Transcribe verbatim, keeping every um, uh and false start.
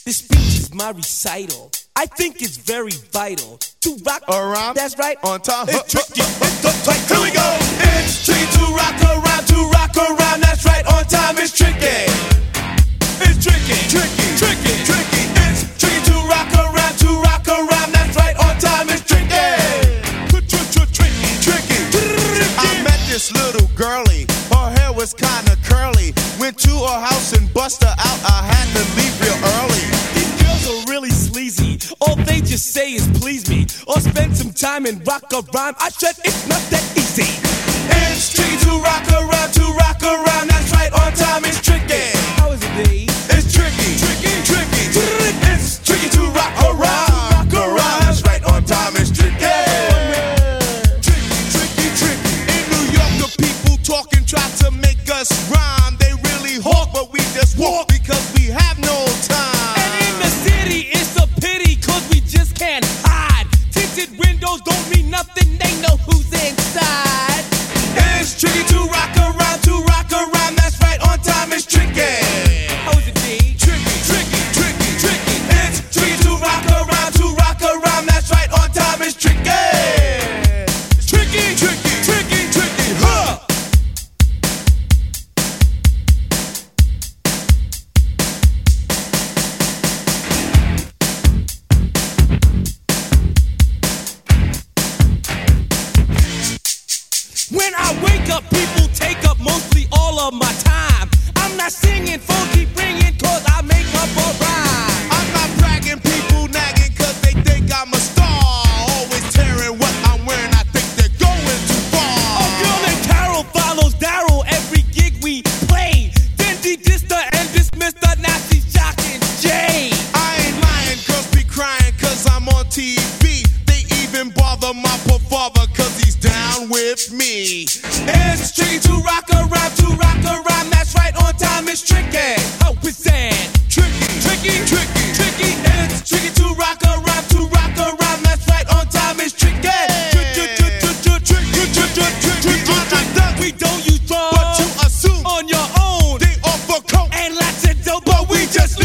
This speech is my recital. I think it's very vital to rock around. That's right. On time. It's tricky. It's uptight. Here we go. It's tricky to rock around, to rock around. That's right. On time. It's tricky. It's tricky, tricky, tricky, tricky. It's tricky to rock around, to rock around. That's right. On time. It's tricky. Tricky, tricky. I met this little girlie. Her hair was kinda curly. Went to her house and bust her out. I had to leave real early. Are really sleazy. All they just say is please me, or spend some time and rock a rhyme. I said it's not that easy. It's tricky to rock around, to rock around. That's right, on time it's tricky. How is it, B? It's tricky, tricky, tricky. It's tricky to rock around, rock around. That's right, on time it's tricky. Tricky, tricky, tricky. In New York, the people talking try to make us rhyme. They really hawk, but we just walk because we have no time. Can't hide. Tinted windows don't mean nothing. They know who's inside. It's tricky to rock around, to rock around. That's right, on time it's tricky. How is it, B? Tricky, tricky, tricky, tricky. It's tricky to rock around, to rock around. That's right, on time it's tricky. It's tricky, tricky, tricky, tricky. Huh. When I wake up, people take up mostly all of my time. I'm not singing, phone keep ringing, cause I make up a rhyme. I'm not bragging, people nagging, cause they think I'm a star. Always tearing what I'm wearing, I think they're going too far. A girl named Carol follows Daryl every gig we play. Then he dissed her and dismissed her, now she's shocking Jay. I ain't lying, girls be crying, cause I'm on T V. They even bother my poor father, cause he's down with me. It's tricky to rock around, to rock around. That's right, on time it's tricky. How is that? Tricky, tricky, tricky, tricky. It's tricky to rock around, to rock around. That's right, on time it's tricky. We don't use drugs, but you assume on your own. they offer coke and lots of dope, but we just